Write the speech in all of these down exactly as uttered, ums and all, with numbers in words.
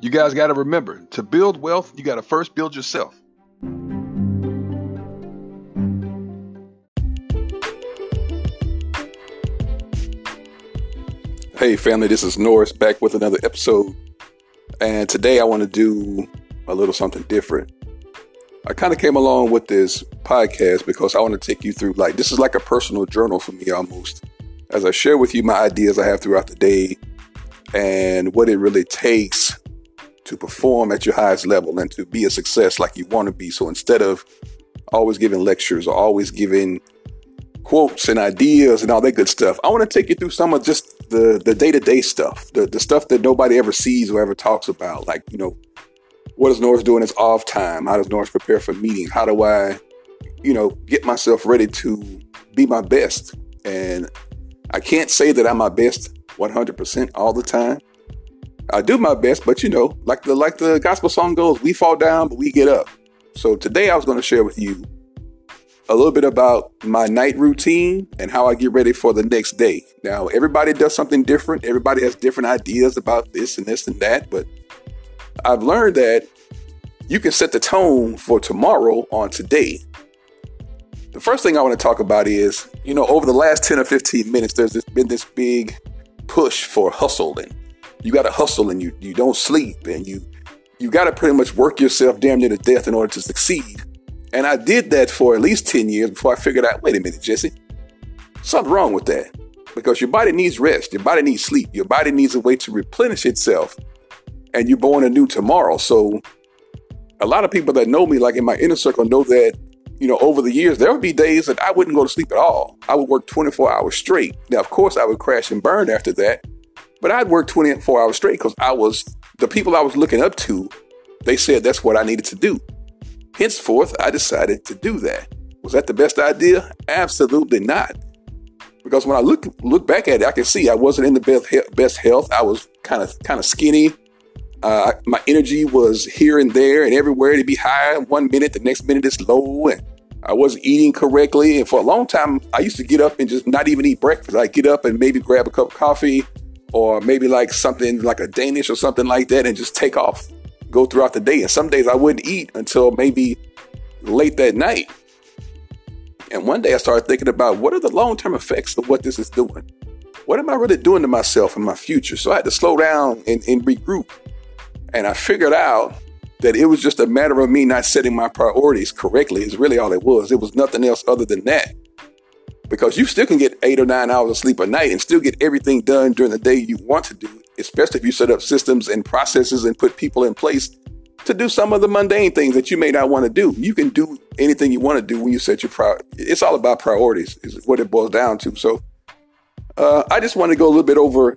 You guys got to remember, to build wealth, you got to first build yourself. Hey family, this is Norris back with another episode. And today I want to do a little something different. I kind of came along with this podcast because I want to take you through, like, this is like a personal journal for me almost. As I share with you my ideas I have throughout the day and what it really takes to perform at your highest level and to be a success like you want to be. So instead of always giving lectures or always giving quotes and ideas and all that good stuff, I want to take you through some of just the, the day-to-day stuff, the, the stuff that nobody ever sees or ever talks about. Like, you know, what does Norris do in his off time? How does Norris prepare for meetings? How do I, you know, get myself ready to be my best? And I can't say that I'm my best one hundred percent all the time. I do my best, but you know, like the like the gospel song goes, we fall down, but we get up. So today I was going to share with you a little bit about my night routine and how I get ready for the next day. Now, everybody does something different. Everybody has different ideas about this and this and that. But I've learned that you can set the tone for tomorrow on today. The first thing I want to talk about is, you know, over the last ten or fifteen minutes, there's this, been this big push for hustling. You got to hustle and you you don't sleep and you you got to pretty much work yourself damn near to death in order to succeed. And I did that for at least ten years before I figured out, wait a minute, Jesse, something wrong with that. Because your body needs rest. Your body needs sleep. Your body needs a way to replenish itself. And you're born anew tomorrow. So a lot of people that know me, like in my inner circle, know that, you know, over the years, there would be days that I wouldn't go to sleep at all. I would work twenty-four hours straight. Now, of course, I would crash and burn after that. But I'd work twenty-four hours straight because I was, the people I was looking up to, they said that's what I needed to do. Henceforth, I decided to do that. Was that the best idea? Absolutely not. Because when I look look back at it, I can see I wasn't in the best, he- best health. I was kind of kind of skinny. Uh, my energy was here and there and everywhere. To be high one minute, the next minute it's low. And I wasn't eating correctly. And for a long time, I used to get up and just not even eat breakfast. I'd get up and maybe grab a cup of coffee or maybe like something like a Danish or something like that and just take off, go throughout the day. And some days I wouldn't eat until maybe late that night. And one day I started thinking about what are the long-term effects of what this is doing? What am I really doing to myself and my future? So I had to slow down and, and regroup. And I figured out that it was just a matter of me not setting my priorities correctly is really all it was. It was nothing else other than that. Because you still can get eight or nine hours of sleep a night and still get everything done during the day you want to do, especially if you set up systems and processes and put people in place to do some of the mundane things that you may not want to do. You can do anything you want to do when you set your priorities. It's all about priorities is what it boils down to. So uh, I just want to go a little bit over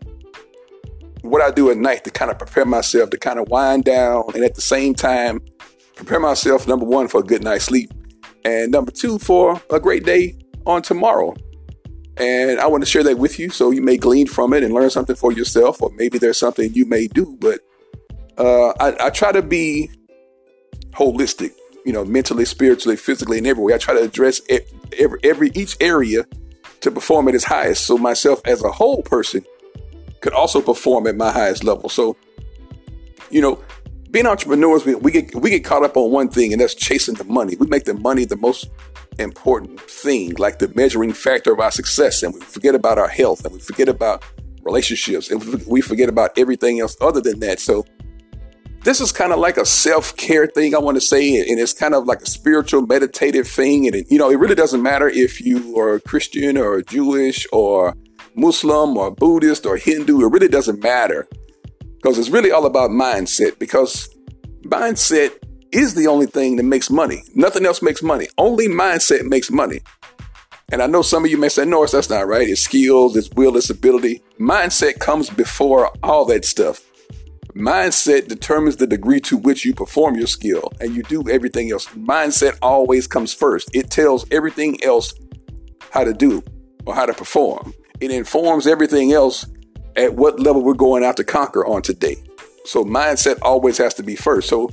what I do at night to kind of prepare myself to kind of wind down and at the same time prepare myself, number one, for a good night's sleep and number two, for a great day on tomorrow. And I want to share that with you so you may glean from it and learn something for yourself, or maybe there's something you may do. But uh, I, I try to be holistic, you know, mentally, spiritually, physically, and every way. I try to address every, every each area to perform at its highest. So myself as a whole person could also perform at my highest level. So, you know, being entrepreneurs, we, we get we get caught up on one thing, and that's chasing the money. We make the money the most important thing, like the measuring factor of our success. And we forget about our health, and we forget about relationships, and we forget about everything else other than that. So this is kind of like a self-care thing, I want to say, and it's kind of like a spiritual meditative thing. And, it, you know, it really doesn't matter if you are a Christian or Jewish or Muslim or Buddhist or Hindu. It really doesn't matter, because it's really all about mindset, because mindset is the only thing that makes money. Nothing else makes money. Only mindset makes money. And I know some of you may say, Norris, that's not right. It's skills, it's will, it's ability. Mindset comes before all that stuff. Mindset determines the degree to which you perform your skill and you do everything else. Mindset always comes first. It tells everything else how to do or how to perform. It informs everything else at what level we're going out to conquer on today. So mindset always has to be first. So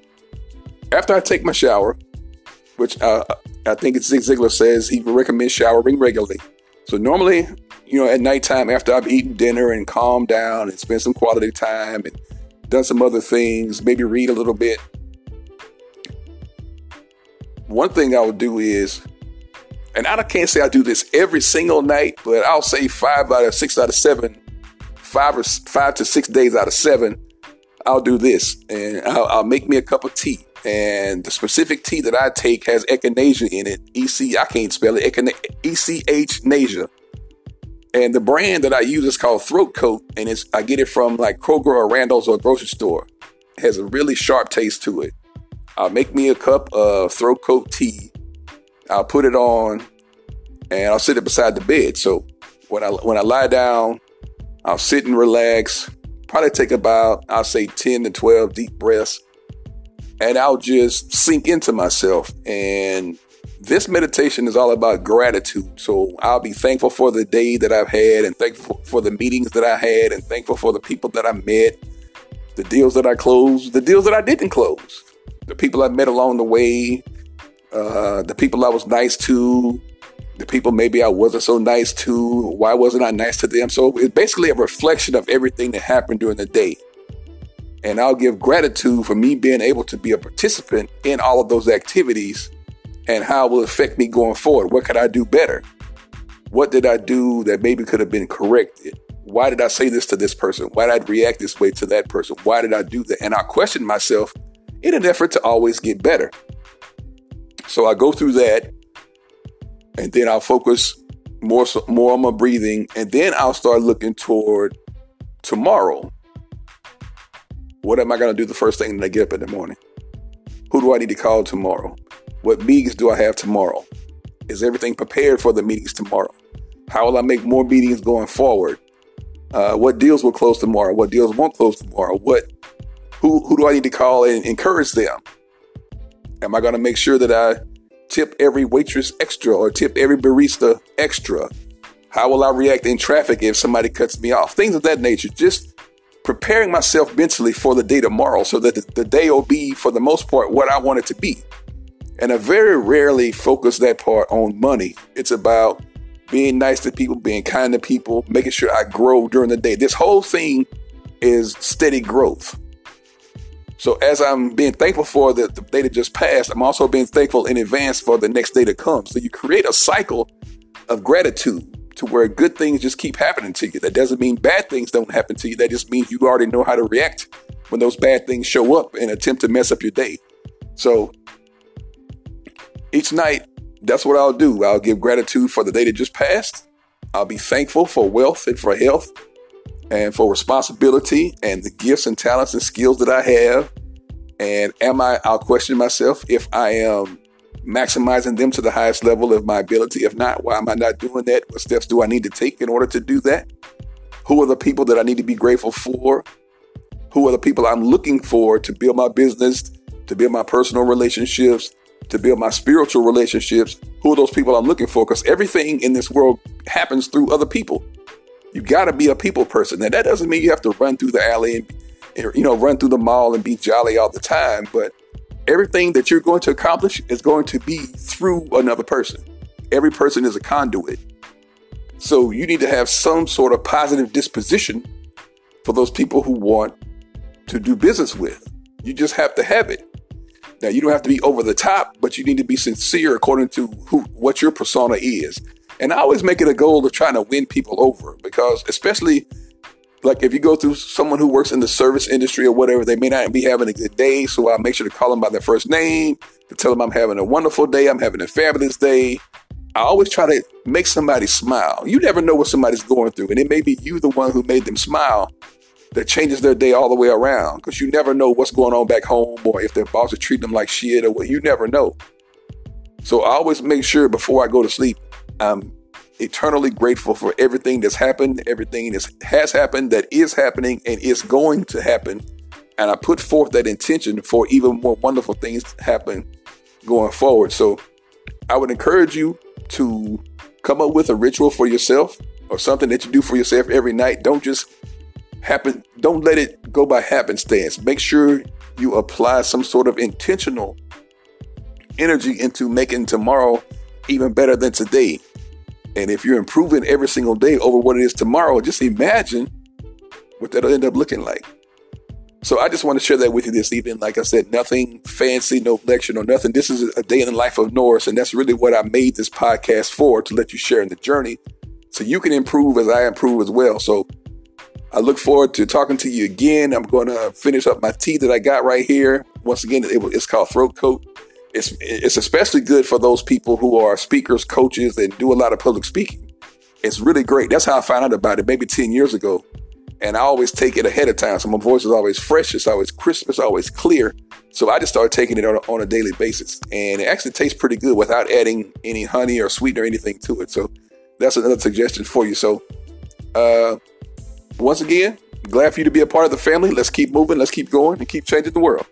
after I take my shower, which uh, I think it's Zig Ziglar says he recommends showering regularly. So normally, you know, at nighttime after I've eaten dinner and calmed down and spent some quality time and done some other things, maybe read a little bit. One thing I would do is, and I can't say I do this every single night, but I'll say five out of six out of seven, five or five to six days out of seven, I'll do this, and I'll, I'll make me a cup of tea. And the specific tea that I take has echinacea in it. E C, I can't spell it. E C H nasia. And the brand that I use is called Throat Coat, and it's I get it from like Kroger or Randall's or a grocery store. It has a really sharp taste to it. I'll make me a cup of Throat Coat tea. I'll put it on, and I'll sit it beside the bed. So when I when I lie down, I'll sit and relax. Probably take about, I'll say ten to twelve deep breaths. And I'll just sink into myself. And this meditation is all about gratitude. So I'll be thankful for the day that I've had, and thankful for the meetings that I had, and thankful for the people that I met, the deals that I closed, the deals that I didn't close, the people I met along the way, uh, the people I was nice to, the people maybe I wasn't so nice to. Why wasn't I nice to them? So it's basically a reflection of everything that happened during the day. And I'll give gratitude for me being able to be a participant in all of those activities and how it will affect me going forward. What could I do better? What did I do that maybe could have been corrected? Why did I say this to this person? Why did I react this way to that person? Why did I do that? And I question myself in an effort to always get better. So I go through that, and then I'll focus more, so, more on my breathing. And then I'll start looking toward tomorrow. What am I going to do the first thing that I get up in the morning? Who do I need to call tomorrow? What meetings do I have tomorrow? Is everything prepared for the meetings tomorrow? How will I make more meetings going forward? Uh, what deals will close tomorrow? What deals won't close tomorrow? What, who, who do I need to call and encourage them? Am I going to make sure that I tip every waitress extra or tip every barista extra? How will I react in traffic if somebody cuts me off? Things of that nature. Just preparing myself mentally for the day tomorrow so that the, the day will be, for the most part, what I want it to be. And I very rarely focus that part on money. It's about being nice to people, being kind to people, making sure I grow during the day. This whole thing is steady growth. So as I'm being thankful for the, the day that just passed, I'm also being thankful in advance for the next day to come. So you create a cycle of gratitude to where good things just keep happening to you. That doesn't mean bad things don't happen to you. That just means you already know how to react when those bad things show up and attempt to mess up your day. So each night, that's what I'll do. I'll give gratitude for the day that just passed. I'll be thankful for wealth and for health and for responsibility and the gifts and talents and skills that I have. And am I, I'll question myself if I am maximizing them to the highest level of my ability. If not, why am I not doing that? What steps do I need to take in order to do that? Who are the people that I need to be grateful for? Who are the people I'm looking for to build my business, to build my personal relationships, to build my spiritual relationships? Who are those people I'm looking for? Because everything in this world happens through other people. You got to be a people person. Now, that doesn't mean you have to run through the alley and, you know, run through the mall and be jolly all the time. But everything that you're going to accomplish is going to be through another person. Every person is a conduit. So you need to have some sort of positive disposition for those people who want to do business with. You just have to have it. Now, you don't have to be over the top, but you need to be sincere according to who, what your persona is. And I always make it a goal of trying to win people over, because especially like if you go through someone who works in the service industry or whatever, they may not be having a good day. So I make sure to call them by their first name, to tell them I'm having a wonderful day. I'm having a fabulous day. I always try to make somebody smile. You never know what somebody's going through. And it may be you, the one who made them smile, that changes their day all the way around, because you never know what's going on back home, or if their boss is treating them like shit, or what. You never know. So I always make sure before I go to sleep, I'm eternally grateful for everything that's happened, everything that has happened, that is happening, and is going to happen. And I put forth that intention for even more wonderful things to happen going forward. So I would encourage you to come up with a ritual for yourself, or something that you do for yourself every night. Don't just happen. Don't let it go by happenstance. Make sure you apply some sort of intentional energy into making tomorrow even better than today. And if you're improving every single day over what it is tomorrow, just imagine what that'll end up looking like. So I just want to share that with you this evening. Like I said, nothing fancy, no lecture, no nothing. This is a day in the life of Norris, and that's really what I made this podcast for, to let you share in the journey so you can improve as I improve as well. So I look forward to talking to you again. I'm going to finish up my tea that I got right here. Once again, it, it's called Throat Coat. It's, it's especially good for those people who are speakers, coaches, and do a lot of public speaking. It's really great. That's how I found out about it maybe ten years ago. And I always take it ahead of time. So my voice is always fresh. It's always crisp. It's always clear. So I just started taking it on a, on a daily basis. And it actually tastes pretty good without adding any honey or sweetener or anything to it. So that's another suggestion for you. So uh, once again, glad for you to be a part of the family. Let's keep moving. Let's keep going and keep changing the world.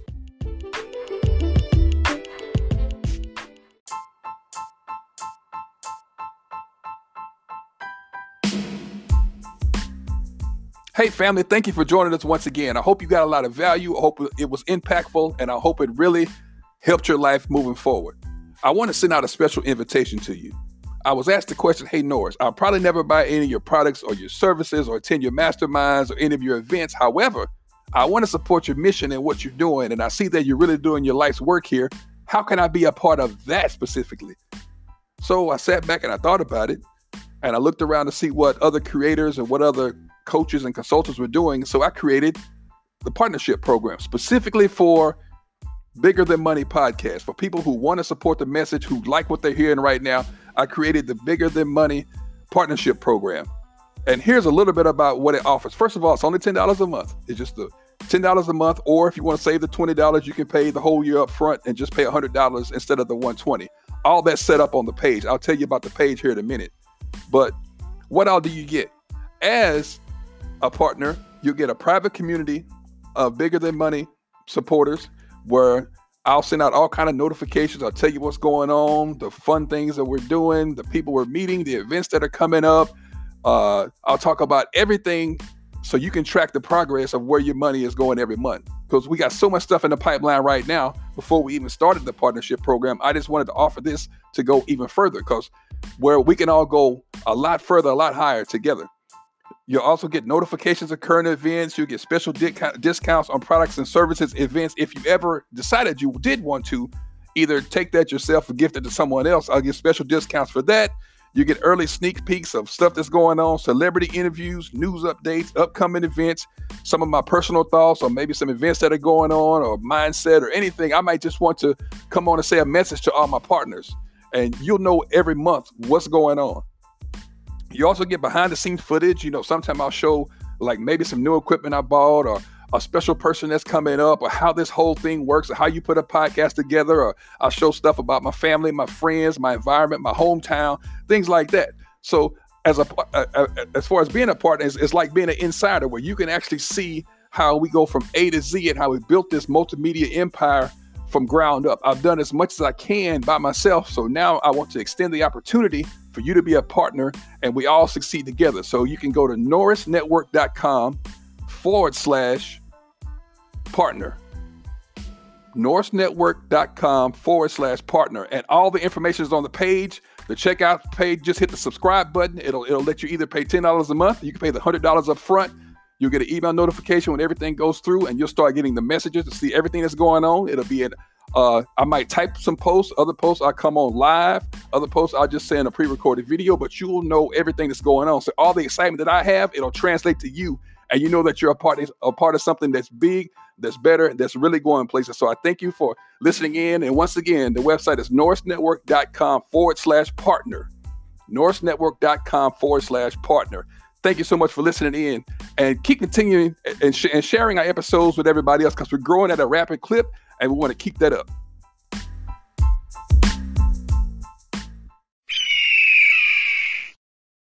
Hey family, thank you for joining us once again. I hope you got a lot of value. I hope it was impactful, and I hope it really helped your life moving forward. I want to send out a special invitation to you. I was asked the question, hey Norris, I'll probably never buy any of your products or your services or attend your masterminds or any of your events. However, I want to support your mission and what you're doing, and I see that you're really doing your life's work here. How can I be a part of that specifically? So I sat back and I thought about it, and I looked around to see what other creators and what other coaches and consultants were doing. So I created the partnership program specifically for Bigger Than Money podcast. For people who want to support the message, who like what they're hearing right now, I created the Bigger Than Money partnership program. And here's a little bit about what it offers. First of all, it's only ten dollars a month. It's just the ten dollars a month. Or if you want to save the twenty dollars, you can pay the whole year up front and just pay one hundred dollars instead of the one hundred twenty dollars. All that's set up on the page. I'll tell you about the page here in a minute. But what all do you get? As a partner, you'll get a private community of Bigger Than Money supporters where I'll send out all kind of notifications. I'll tell you what's going on, the fun things that we're doing, the people we're meeting, the events that are coming up. Uh, I'll talk about everything so you can track the progress of where your money is going every month. Because we got so much stuff in the pipeline right now. Before we even started the partnership program, I just wanted to offer this to go even further, because where we can all go a lot further, a lot higher together. You'll also get notifications of current events. You'll get special di- discounts on products and services, events. If you ever decided you did want to either take that yourself or gift it to someone else, I'll give special discounts for that. You get early sneak peeks of stuff that's going on, celebrity interviews, news updates, upcoming events, some of my personal thoughts, or maybe some events that are going on, or mindset, or anything. I might just want to come on and say a message to all my partners, and you'll know every month what's going on. You also get behind the scenes footage. You know, sometimes I'll show like maybe some new equipment I bought, or a special person that's coming up, or how this whole thing works, or how you put a podcast together, or I'll show stuff about my family, my friends, my environment, my hometown, things like that. So as a uh, as far as being a partner, it's, it's like being an insider, where you can actually see how we go from A to Z and how we built this multimedia empire from ground up. I've done as much as I can by myself. So now I want to extend the opportunity for you to be a partner, and we all succeed together. So you can go to norrisnetwork.com forward slash partner. norrisnetwork.com forward slash partner. And all the information is on the page. The checkout page, just hit the subscribe button. It'll, it'll let you either pay ten dollars a month. You can pay the one hundred dollars up front. You'll get an email notification when everything goes through, and you'll start getting the messages to see everything that's going on. It'll be at, uh, I might type some posts. Other posts I come on live. Other posts I'll just send a pre-recorded video, but you will know everything that's going on. So all the excitement that I have, it'll translate to you, and you know that you're a part of, a part of something that's big, that's better, that's really going places. So I thank you for listening in. And once again, the website is norrisnetwork.com forward slash partner. norrisnetwork.com forward slash partner. Thank you so much for listening in, and keep continuing and, sh- and sharing our episodes with everybody else, because we're growing at a rapid clip and we want to keep that up.